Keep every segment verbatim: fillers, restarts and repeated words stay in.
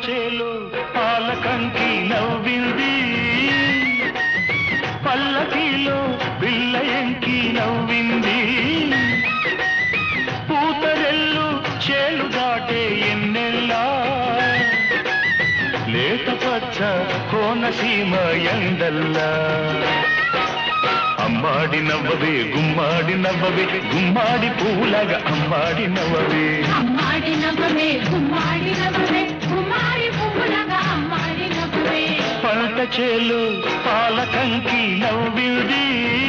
చేలో పాలకంకి నవ్వింది, పల్లకిలో పిల్ల ఎంకి నవ్వింది. పూతరెల్లు చేలు దాటే ఎన్నెల్లా, లేత పచ్చ కోనసీమ ఎండల్లా. అమ్మాడి నవ్వవే గుమ్మాడి నవ్వవే, గుమ్మాడి పూలగా అమ్మాడి నవ్వవే. అమ్మాడి నవ్వవే గుమ్మాడి నవ్వవే, గుమ్మాడి పూలగా అమ్మాడి నవ్వవే. పంట చేలు పాలకంకి నవ్వింది,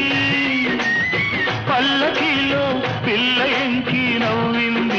పల్లకిలో పిల్ల ఎంకి నవ్వింది.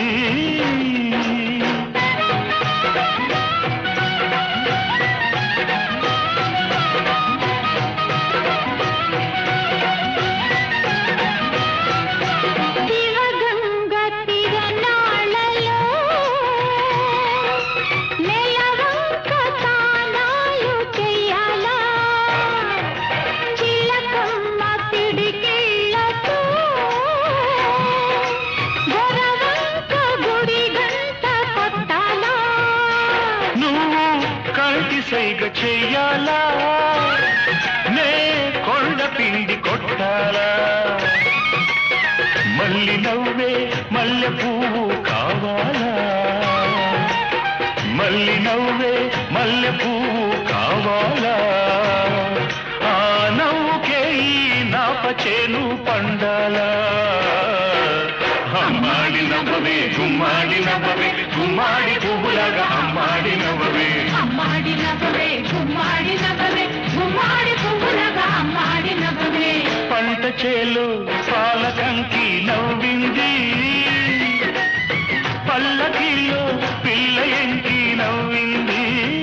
సైగ చెయ్యాలా, నే కొండ పిండి కొట్టాలా. మల్లి నవ్వే మల్లె పువ్వు కావాలా, మల్లి నవ్వే మల్లె పువ్వు కావాలా. ఆ నవ్వుకే ఈ నాప చేను పండాలా. అమ్మాడి నవ్వవే గుమ్మాడి నవ్వవే, గుమ్మాడి పువ్వులాగా అమ్మాడి నవ్వవే. అమ్మాడి నవ్వవే గుమ్మాడి నవ్వవే, గుమ్మాడి పువ్వులాగా అమ్మాడి నవ్వవే. పంట చేలు పాలకంకి నవ్వింది, పల్లకిలో పిల్ల ఎంకి నవ్వింది.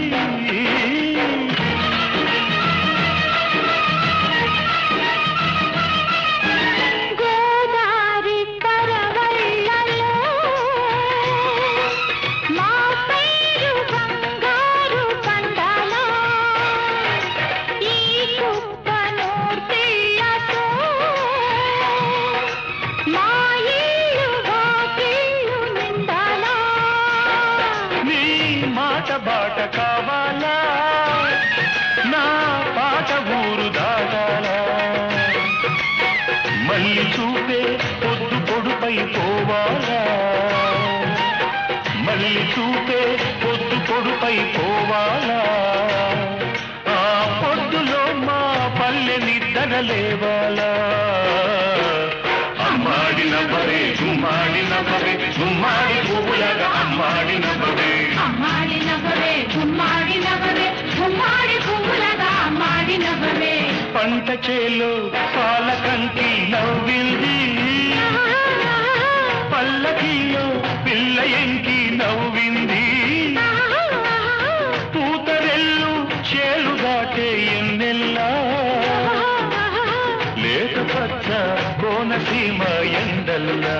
బాట కావాలా, నా పాట ఊరు దాటాలా. మళ్ళీ చూపే పొద్దు పొడుపై పోవాలా, మళ్ళీ చూపే పొద్దు పొడుపై పోవాలా. ఆ పొద్దులో మా పల్లె నిద్ర లేవాలా. అమ్మాడి నవ్వవే గుమ్మాడి నవ్వవే, గుమ్మాడి పువ్వులాగా అమ్మాడి నవ్వవే. అమ్మాడి నవ్వవే గుమ్మాడి నవ్వవే, గుమ్మాడి పువ్వులాగా అమ్మాడి నవ్వవే. పంట చేలో పాలకంకి నవ్వింది, పల్లకిలో పిల్ల ఎంకి నవ్వింది. పూతరెల్లు చేలు దాటే ఎన్నెల్లా, లేత పచ్చ కోనసీమ ఎండల్లా.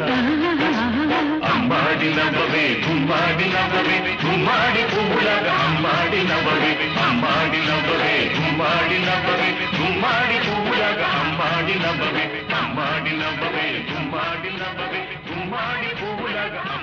అమ్మాడి నవ్వవే గుమ్మాడి నవ్వవే, గుమ్మాడి పువ్వులాగా అమ్మాడి నవ్వవే. అమ్మాడి నవ్వవే గుమ్మాడి నవ్వవే, గుమ్మాడి పువ్వులాగా అమ్మాడి నవ్వవే. అమ్మాడి నవ్వవే గుమ్మాడి నవ్వవే, గుమ్మాడి పువ్వులాగా